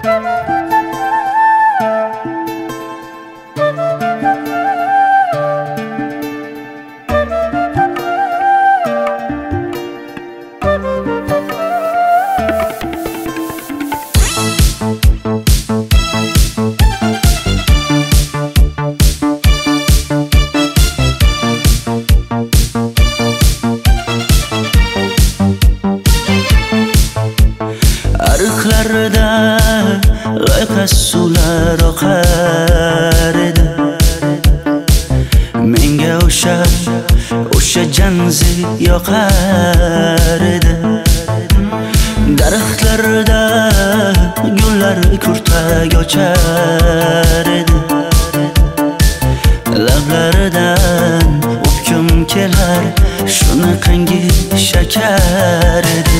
Ariqlarda loyqa suvlar oqar edi. Menga o'sha janzi yoqar edi. Daraxtlarda gullar kurtak ochar edi. Lablaridan o'pkim kelar, shunaqangi shakar edi.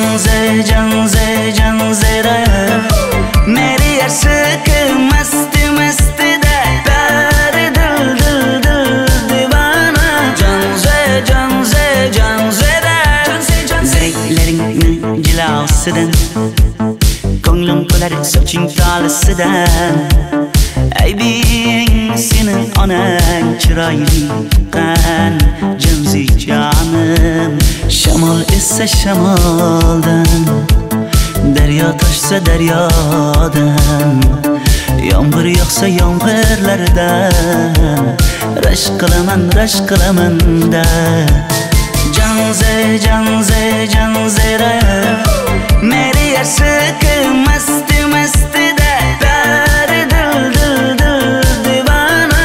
Janzera meri yarsiqi masti dari dil divana. Janzera zirikleringni jilosidan, ko'nglim to'lar soching tolisidan. Aybing senin onang chiroyli qan janzi jonim. Shamol essa shamoldan, daryo toshsa daryodan, yomg'ir yog'sa yomg'irlardan rashk qilaman-da. Janzera meri yarsiqi masti dari dil divana.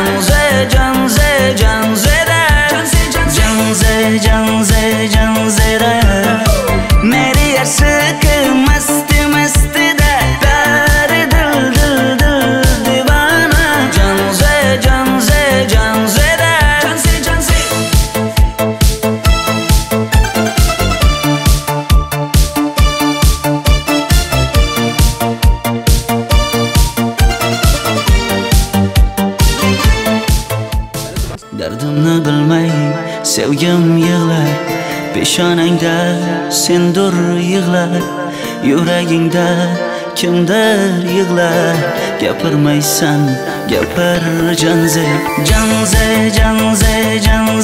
Janzera meri yarsiqi masti dari dil divana. Janzera dardimni bilmay sevgim yig'lar, peshonangda sendur yig'lar, yuragingda kimdir yig'lar. Gapirmaysan gapir janze